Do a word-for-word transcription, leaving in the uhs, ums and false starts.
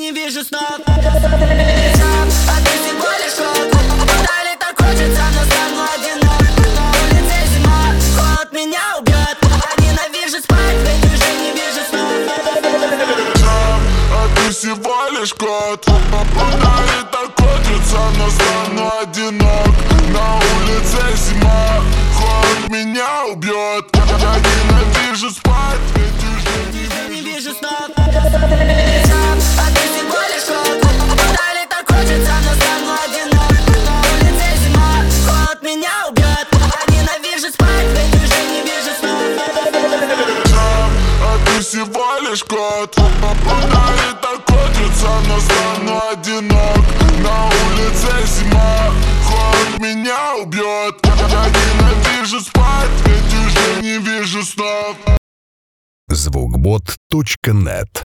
не вижу снов. А ты всего лишь кот. Вдали так хочется, но стану одинок. На улице зима, холод меня убьет. Я ненавижу спать, ведь уже не вижу снов. А ты всего лишь кот. Вдали так хочется, но стану одинок. На улице зима, холод меня убьет. Я ненавижу спать, ведь уже не вижу снов. А ты всего лишь кот. Вдали так хочется, но стану одинок. На улице зима, холод меня убьет. Я ненавижу спать, ведь уже не вижу снов. А ты всего лишь кот. Вдали так хочется, но стану одинок. На улице зима, холод меня убьет. Я ненавижу спать, ведь уже не вижу снов. звукбот точка нет